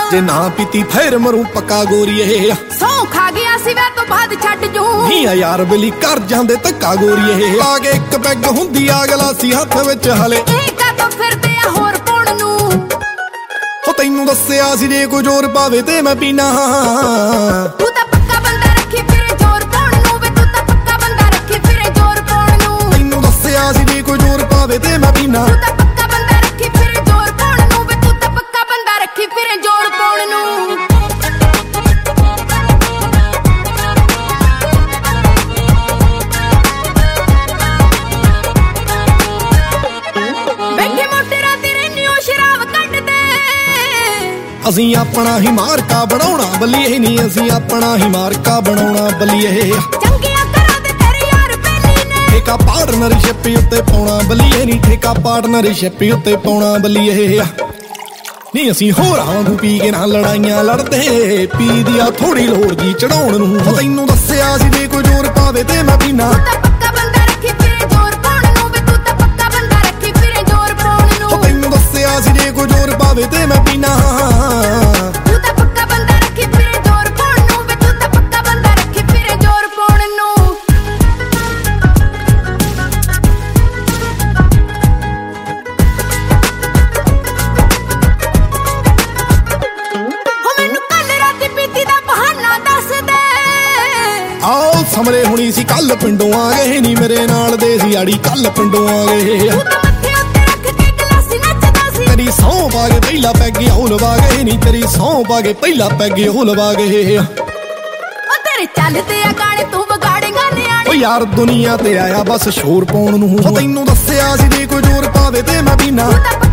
ਜੇ ਨਾ ਪੀਤੀ ਫੇਰ ਮਰੂ ਪੱਕਾ ਗੋਰੀਏ ਸੌ ਖਾ ਗਿਆ ਸੀ ਵੇ ਤੋਂ ਬਾਅਦ ਛੱਡ ਜੂ ਨੀ ਯਾਰ ਬਲੀ ਕਰ ਜਾਂਦੇ ਧੱਕਾ ਗੋਰੀਏ ਆ ਕੇ ਇੱਕ ਪੈਗ ਹੁੰਦੀ ਆ ਗਲਾਸੀ ਹੱਥ ਵਿੱਚ ਹਲੇ ਇਹ ਕਦੋਂ ਫਿਰਦੇ ਆ ਹੋਰ ਪਾਉਣ ਨੂੰ ਹੋ ਤੈਨੂੰ ਦੱਸਿਆ ਸੀ ਜੇ ਕੋਈ ਜ਼ੋਰ ਪਾਵੇ ਤੇ ਮੈਂ ਪੀਣਾ ਤੂੰ ਤਾਂ ਪੱਕਾ ਬੰਦਾ ਰੱਖੀ ਫਿਰੇ ਜ਼ੋਰ ਪਾਉਣ ਨੂੰ ਵੇ ਤੂੰ ਤਾਂ ਪੱਕਾ ਬੰਦਾ ਰੱਖੀ ਫਿਰੇ ਜ਼ੋਰ ਪਾਉਣ ਨੂੰ ਤੈਨੂੰ ਦੱਸਿਆ ਸੀ ਜੇ ਕੋਈ ਜ਼ੋਰ ਪਾਵੇ ਤੇ ਮੈਂ ਪੀਣਾ ਤੂੰ ਤਾਂ ਪੱਕਾ ਬੰਦਾ ਰੱਖੀ ਫਿਰੇ ਜ਼ੋਰ ਪਾਉਣ ਨੂੰ ਵੇ ਤੂੰ ਤਾਂ ਪੱਕਾ ਬੰਦਾ ਰੱਖੀ ਫਿਰੇ ਜ਼ੋਰ ਪਾਉਣ ਨੂੰ ਅਸੀਂ ਆਪਣਾ ਹੀ ਮਾਰਕਾ ਬਣਾਉਣਾ ਬੱਲੀਏ ਨਹੀਂ ਅਸੀਂ ਆਪਣਾ ਹੀ ਮਾਰਕਾ ਬਣਾਉਣਾ ਬੱਲੀਏ ਚੰਗਿਆ ਕਰਾਂ ਦੇ ਤੇਰੇ ਯਾਰ ਬੇਲੀ ਨੇ ਠੇਕਾ ਪਾਰਟਨਰਸ਼ਿਪ ਉੱਤੇ ਪਾਉਣਾ ਬੱਲੀਏ ਨਹੀਂ ਠੇਕਾ ਪਾਰਟਨਰਸ਼ਿਪ ਉੱਤੇ ਪਾਉਣਾ ਬੱਲੀਏ ਨਹੀਂ ਅਸੀਂ ਹੋਰਾਂ ਵਾਂਗੂ ਪੀ ਕੇ ਨਾ ਲੜਾਈਆਂ ਲੜਦੇ ਪੀ ਦਿਆ ਥੋੜੀ ਲੋੜ ਜੀ ਚੜਾਉਣ ਨੂੰ ਤੈਨੂੰ ਦੱਸਿਆ ਸੀ ਜੇ ਕੋਈ ਜ਼ੋਰ ਪਾਵੇ ਤੇ ਮੈਂ ਪੀਣਾ ਤੂੰ ਤਾਂ ਪੱਕਾ ਬੰਦਾ ਰੱਖੀ ਫਿਰੇ ਜ਼ੋਰ ਪਾਉਣ ਨੂੰ ਵੇ ਤੂੰ ਤਾਂ ਪੱਕਾ ਬੰਦਾ ਰੱਖੀ ਫਿਰੇ ਜ਼ੋਰ ਪਾਉਣ ਨੂੰ ਤੈਨੂੰ ਦੱਸਿਆ ਸੀ ਜੇ ਕੋਈ ਜ਼ੋਰ ਪਾਵੇ ਤੇ ਮੈਂ ਪੀਣਾ ਤੂੰ ਤਾਂ ਪੱਕਾ ਬੰਦਾ ਰੱਖੀ ਫਿਰੇ ਜ਼ੋਰ ਪਾਉਣ ਨੂੰ ਵੇ ਤੂੰ ਤਾਂ ਪੱਕਾ ਬੰਦਾ ਰੱਖੀ ਫਿਰੇ ਜ਼ੋਰ ਪਾਉਣ ਨੂੰ ਹੋ ਮੈਨੂੰ ਕੱਲ ਰਾਤੀ ਪੀਤੀ ਦਾ ਬਹਾਨਾ ਦੱਸ ਦੇ ਆਓ ਸਮਰੇ ਹੁਣੀ ਸੀ ਕੱਲ ਪਿੰਡੋਂ ਆ ਗਏ ਨੀ ਮੇਰੇ ਨਾਲ ਦੇ ਸੀ ਆੜੀ ਕੱਲ ਪਿੰਡੋਂ ਆ ਗਏ ਤੂੰ ਤਾਂ ਮੱਥੇ ਉੱਤੇ ਰੱਖ ਕੇ ਗਲਾਸੀ ਨੱਚਦਾ ਸੀ ਤੇਰੀ ਸੌਂ ਪਾ ਕੇ ਪਹਿਲਾ ਪੈਗ ਉਹ ਲਵਾ ਗਏ ਨੀ ਤੇਰੀ ਸੌਂ ਪਾ ਕੇ ਪਹਿਲਾ ਪੈਗ ਉਹ ਲਵਾ ਗਏ ਉਹ ਤੇਰੇ ਚੱਲਦੇ ਆ ਗਾਣੇ ਤੂੰ ਵਿਗਾੜੇਗਾ ਨਿਆਣੇ ਓ ਯਾਰ ਦੁਨੀਆ ਤੇ ਆਇਆ ਬਸ ਸ਼ੋਰ ਪਾਉਣ ਨੂੰ ਤੈਨੂੰ ਦੱਸਿਆ ਸੀ ਜੇ ਕੋਈ ਜ਼ੋਰ ਪਾਵੇ ਤੇ ਮੈਂ ਪੀਣਾ ਤੂੰ ਤਾਂ